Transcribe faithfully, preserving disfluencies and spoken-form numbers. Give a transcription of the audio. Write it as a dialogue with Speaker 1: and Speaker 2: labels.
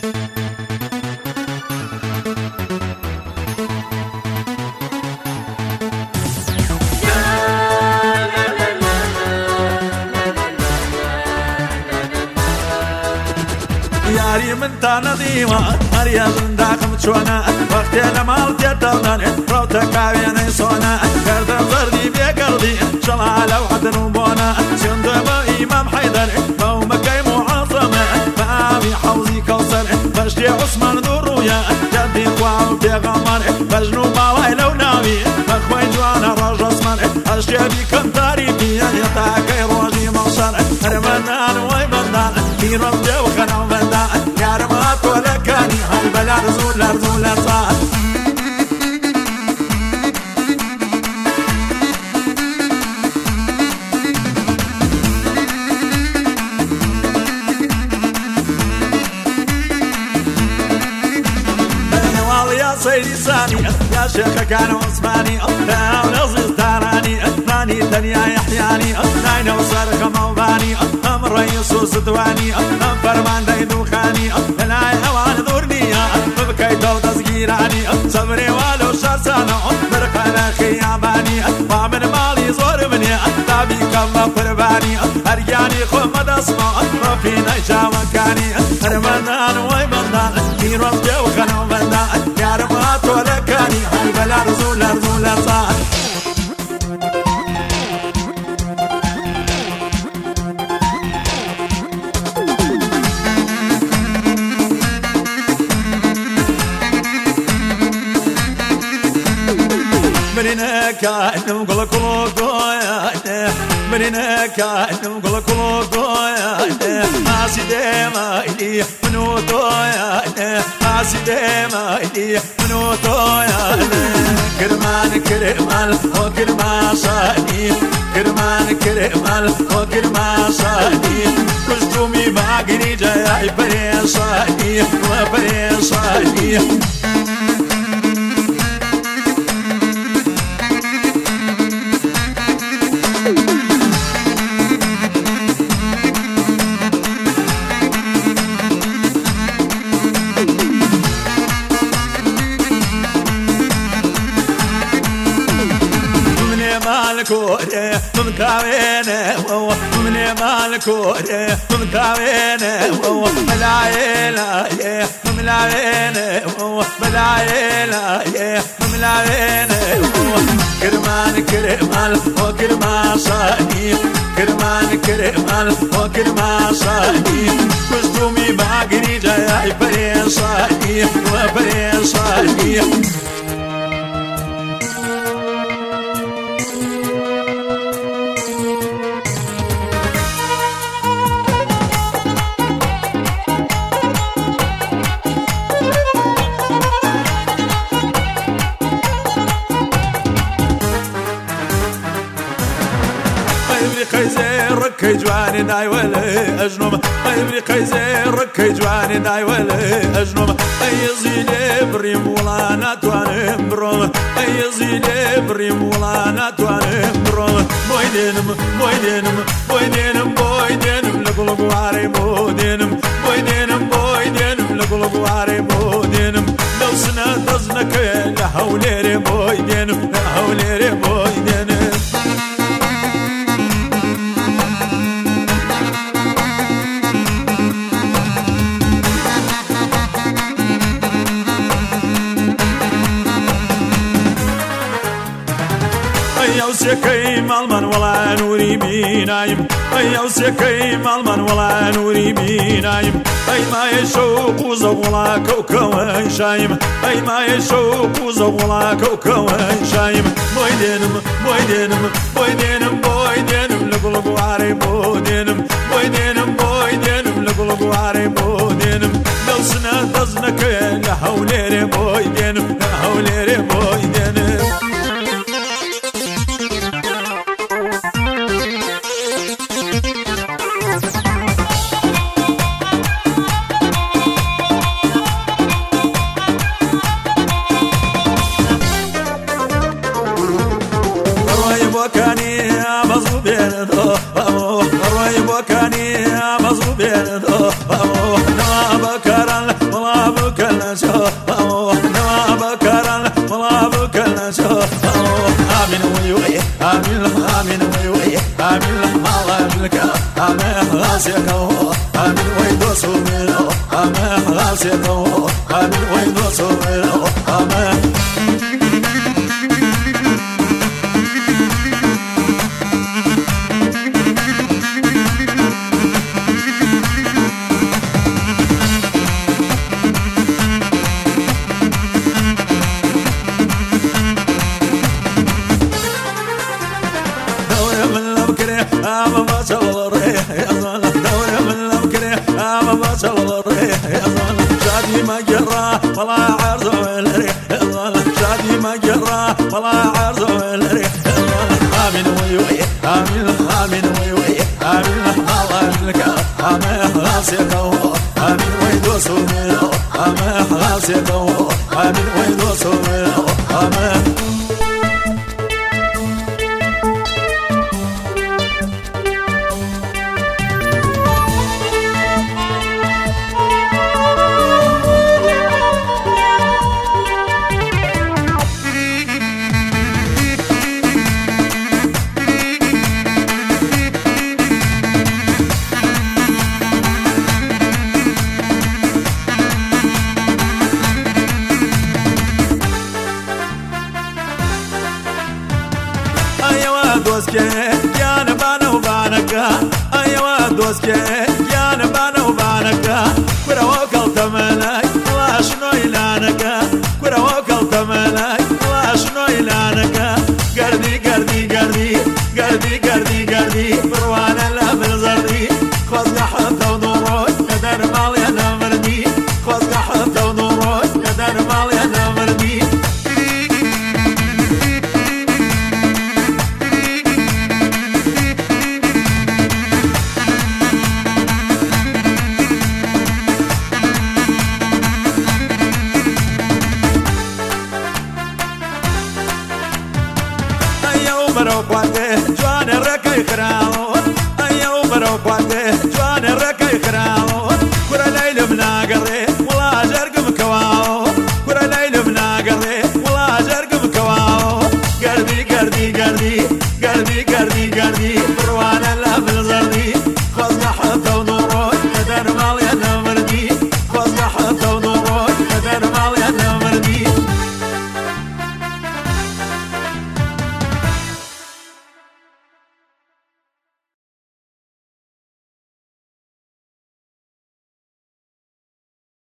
Speaker 1: یاری من تا نەدیوە هەریە زنداقم چۆنە وەختێ لە ماڵ تێتەڵدەنێ ڕەوتە کاوێنەی سۆنە گەردە زەردی بێگەڵدی شەڵا لەو حەدن و بۆنە سێندە بە ئیمام حەیدەرێ بەو مەکەی موعەزەمە بە ئاوی حەوزی کەوسەرێ بەشتێ عوسمان دوو ڕوویە جەدی خوا و پێغەمبەرێ بەژن و باوای لەو ناوی بەخوای جوانە ڕەژەسمەرێ هەشتێ بیکەم تاریکیە یەتاکەی ڕۆژی مەڵشەرێ هەرمەندان وای بەندان پیرۆز دێ و خەناو بەندان یارم هاتۆ لەکانی هەڵ بە لەرز و لەرز و لەرزان سيدي ساني يا شيخ كان عثماني لا ولزداراني ناني دنيا يحياني ناين وصارك موباني ام رئيس وسدواني ام فرمان دايدو خاني لا هوان دورنيا ببكي دو تسجيراني صبري والو شرسانو برقنا خياباني ومن مالي زور مني تابي كما قرباني هرياني خمد اسمع في نجا مكاني رمضان ويمضان في رمضان وخنا ومضان يا رمضان ولكاني هاي بلا رزول رزول صار مرينا كأنه قل كلو قويا مرينا كأنه قل كلو قويا ناسي ديما إلي منو طويا ناسي ديما إلي منو طويا كرمان كرمال وكرما صاني كرمان كرمال وكرما صاني كشتومي باقري جاي بريصاني وبريصاني مالكوري ممكاوينه ومن مالكوري ممكاوينه وملايلا يا مملاينه وملايلا يا مملاينه كرمان كرمال وكرما صاني كرمان كرمال وكرما صاني كشتومي باقري جاي بريصاني وبريصاني ركي جواني داي ولا أجنوم أي قيزي ركي جواني داي ولا أجنوم أي زيلي بريم ولا ناتواني بروم أي زيلي بريم ولا ناتواني بروم بويدينم بويدينم بويدينم بويدينم لقلق واري بودينم بويدينم بويدينم لقلق واري بودينم لو سنة تزنك لحوليري بويدينم لحوليري بويدينم سكي مالمن ولا نوري بينايم أي سكي مالمن ولا نوري بينايم أي ما يشوق ولا كوكو شايم أي ما يشوق ولا كوكو شايم بويدينم بويدينم بويدينم بويدينم لقلق واري بودينم بويدينم بويدينم لقلق واري بودينم لو سنة تزنك لحوليري بويدينم لحوليري بويدينم روي بوكاني مزوبين دو نما بكران غاسيكو من وين وصوميلو أما غاسيكو من وين وصوميلو أما أما ما شغل الريح يا ظلم دوري من الأمكري أما ما شغل الريح يا ظلم شادي ما جرى طلع عرضه الريح يا ظلم شادي ما جرى طلع عرضه الريح يا ظلم آمين ويوي آمين آمين ويوي آمين الله لك آمين غاسيكو آمين ويدو سوميلو آمين غاسيكو آمين ويدو سوميلو آمين دوسكي يا نبانا وبانكا أيوا دوسكي يا نبانا وبانكا كورا وكل تمناي لا شنو إلانكا كورا وكل تمناي لا شنو إلانكا قردي قردي قردي قردي قردي قردي بروانا لا بالزردي خذ حتى ونوروي قدر مالي أنا مردي خذ حتى ونوروي قدر مالي أنا مردي مرو قوانده جوان ركي خرال